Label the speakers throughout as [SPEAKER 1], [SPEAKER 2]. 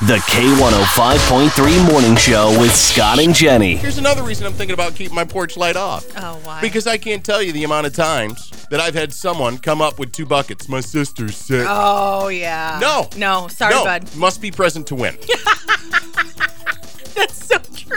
[SPEAKER 1] The K105.3 Morning Show with Scott and Jenny.
[SPEAKER 2] Here's another reason I'm thinking about keeping my porch light off.
[SPEAKER 3] Oh, why?
[SPEAKER 2] Because I can't tell you the amount of times that I've had someone come up with 2 buckets. My sister's sick.
[SPEAKER 3] Oh, yeah. No, sorry, bud.
[SPEAKER 2] Must be present to win.
[SPEAKER 3] That's so true.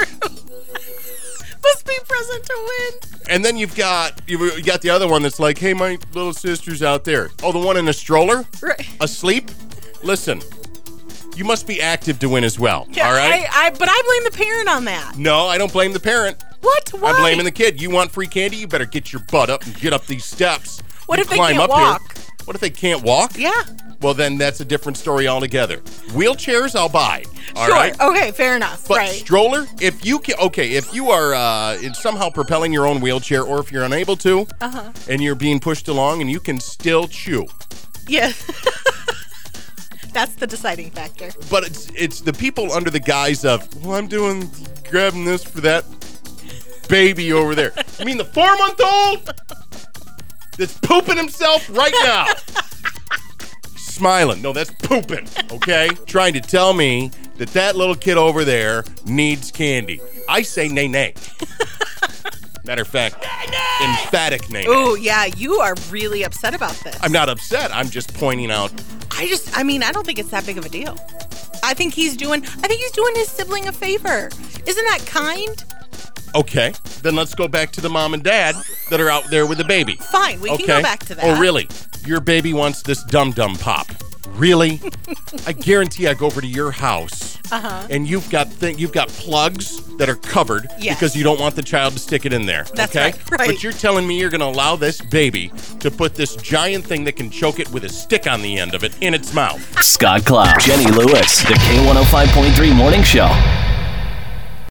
[SPEAKER 3] Must be present to win.
[SPEAKER 2] And then you got the other one that's like, hey, my little sister's out there. Oh, the one in a stroller?
[SPEAKER 3] Right.
[SPEAKER 2] Asleep? Listen, you must be active to win as well,
[SPEAKER 3] Yeah,
[SPEAKER 2] all right?
[SPEAKER 3] But I blame the parent on that.
[SPEAKER 2] No, I don't blame the parent.
[SPEAKER 3] What? Why?
[SPEAKER 2] I'm blaming the kid. You want free candy? You better get your butt up and get up these steps.
[SPEAKER 3] What
[SPEAKER 2] You
[SPEAKER 3] if they
[SPEAKER 2] climb
[SPEAKER 3] can't
[SPEAKER 2] up here.
[SPEAKER 3] walk?
[SPEAKER 2] What if they can't walk?
[SPEAKER 3] Yeah.
[SPEAKER 2] Well, then that's a different story altogether. Wheelchairs, I'll buy. All
[SPEAKER 3] Sure.
[SPEAKER 2] right?
[SPEAKER 3] Okay, fair enough.
[SPEAKER 2] But
[SPEAKER 3] right.
[SPEAKER 2] stroller, if you are somehow propelling your own wheelchair, or if you're unable to, and you're being pushed along, and you can still chew.
[SPEAKER 3] Yeah. That's the deciding factor.
[SPEAKER 2] But it's the people under the guise of, well, I'm grabbing this for that baby over there. You mean the 4-month-old that's pooping himself right now? Smiling. No, that's pooping, okay? Trying to tell me that little kid over there needs candy. I say nay, nay. Matter of fact, emphatic nay, nay.
[SPEAKER 3] Oh, yeah, you are really upset about this.
[SPEAKER 2] I'm not upset. I'm just pointing out.
[SPEAKER 3] I don't think it's that big of a deal. I think he's doing his sibling a favor. Isn't that kind?
[SPEAKER 2] Okay, then let's go back to the mom and dad that are out there with the baby.
[SPEAKER 3] Fine, we can go back to that.
[SPEAKER 2] Oh, really? Your baby wants this dum-dum pop. Really? I guarantee I go over to your house, and you've got plugs that are covered because you don't want the child to stick it in there.
[SPEAKER 3] That's
[SPEAKER 2] okay?
[SPEAKER 3] right.
[SPEAKER 2] But you're telling me you're going to allow this baby to put this giant thing that can choke it with a stick on the end of it in its mouth.
[SPEAKER 1] Scott Cloud, Jenny Lewis, the K105.3 Morning Show.